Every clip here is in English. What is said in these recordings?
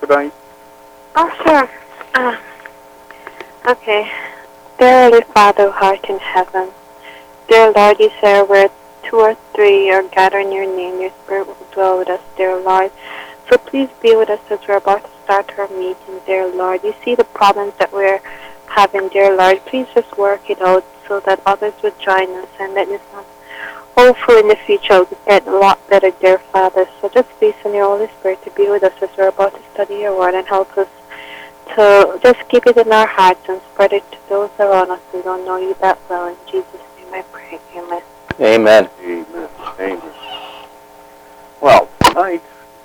tonight? Oh, sure. Uh, okay. Dear Holy Father who art in heaven, dear Lord, you say where two or three are gathered in your name, your spirit will dwell with us, dear Lord. So please be with us as we're about to start our meeting, dear Lord. You see the problems that we're having, dear Lord. Please just work it out so that others would join us and let us know. Hopefully in the future it'll get a lot better, dear Father. So just please send your Holy Spirit to be with us as we're about to study your word and help us to just keep it in our hearts and spread it to those around us who don't know you that well. In Jesus' name I pray. Amen. Amen. Amen. Amen. Well, tonight's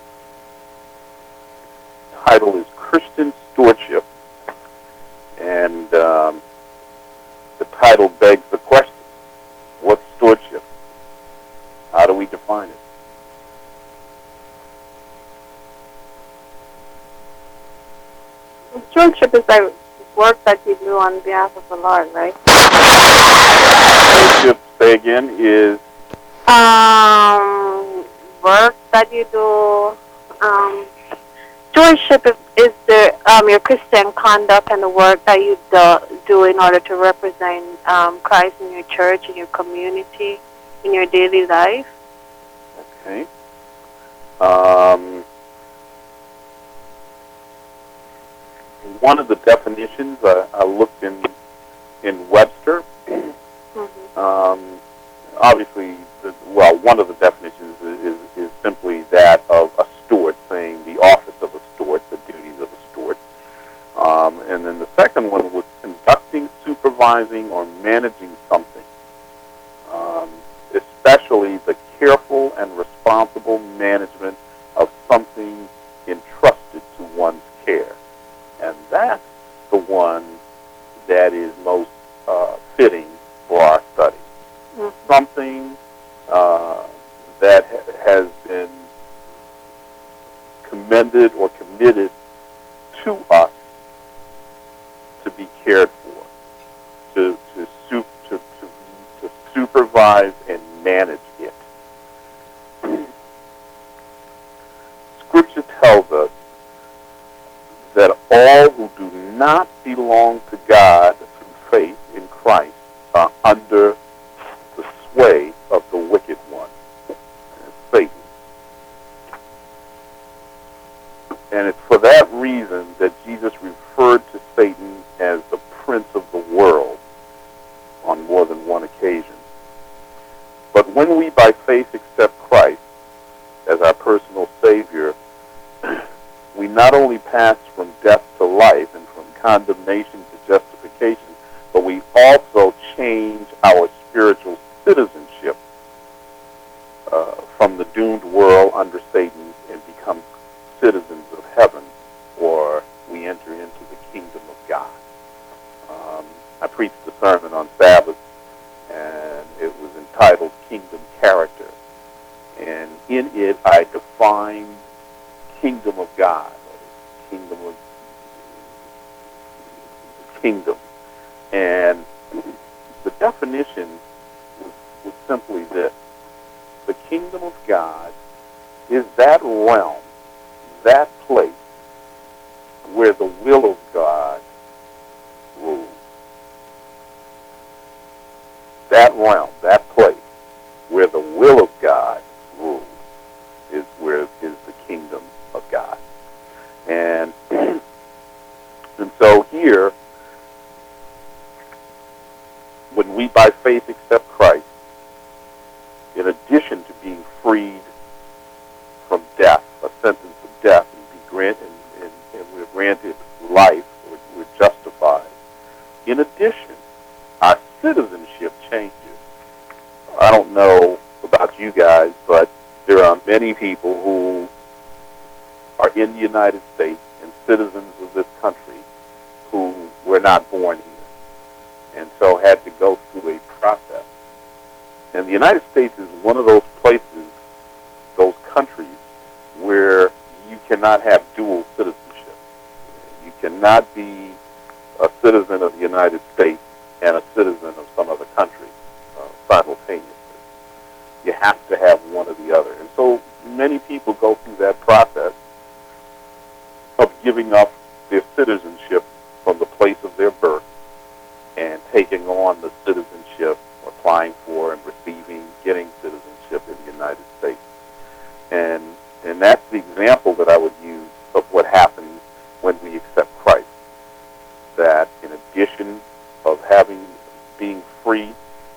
title is Christian Stewardship, and the title begs the question, what's stewardship? How do we define it? Stewardship is like work that you do on behalf of the Lord, right? Stewardship, say again, is Work that you do. Stewardship is the your Christian conduct and the work that you do in order to represent Christ in your church, in your community, in your daily life. okay. One of the definitions I looked in Webster. Mm-hmm. Obviously, one of the definitions is simply that of a steward, saying the office of a steward, the duties of a steward. And then the second one was conducting, supervising, or managing something, especially the careful and responsible management of something entrusted to one's care. And that's the one that is most fitting for our study. Mm-hmm. Something that has been commended or committed to us to be cared for, to supervise and manage it. Scripture tells us that all who do not belong to God through faith in Christ are under the sway of the wicked one, Satan. And it's for that reason that Jesus referred to Satan as the prince of the world on more than one occasion. But when we by faith accept Christ as our personal Savior, we not only pass from death to life and from condemnation to justification, but we also change our spiritual citizenship from the doomed world under Satan and become citizens of heaven, or we enter into the kingdom of God. I preached a sermon on Sabbath, and it was entitled Kingdom Character. And in it, I defined kingdom of God, kingdom. And the definition was simply this. The kingdom of God is that realm, that place where the will of God rules. That realm, that place where the will of God rules is where is the kingdom of God. And and so here, when we by faith accept Christ, in addition to being freed from death, a sentence of death, and we're granted life, we're justified. In addition, our citizenship changes. I don't know about you guys, but there are many people who are in the United States and citizens of this country who were not born here and so had to go through a process. And the United States is one of those places, those countries, where you cannot have dual citizenship. You cannot be a citizen of the United States and a citizen of some other country simultaneously. You have to have one or the other. And so many people go through that process, of giving up their citizenship from the place of their birth and taking on the citizenship, applying for and receiving, getting citizenship in the United States. And that's the example that I would use of what happens when we accept Christ. That in addition of being freed,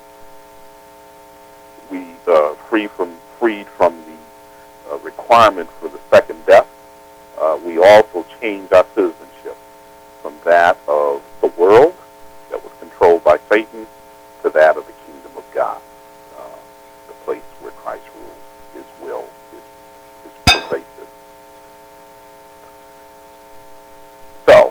freed from the requirement for the second death, we also change our citizenship from that of the world that was controlled by Satan to that of the kingdom of God, the place where Christ rules, His will is pervasive. So,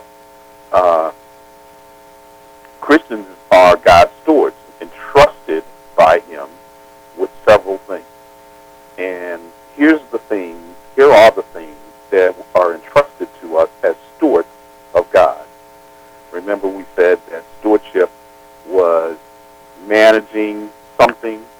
Christians are God's stewards, entrusted by Him with several things. And here are the things that are entrusted to us as stewards of God. Remember, we said that stewardship was managing something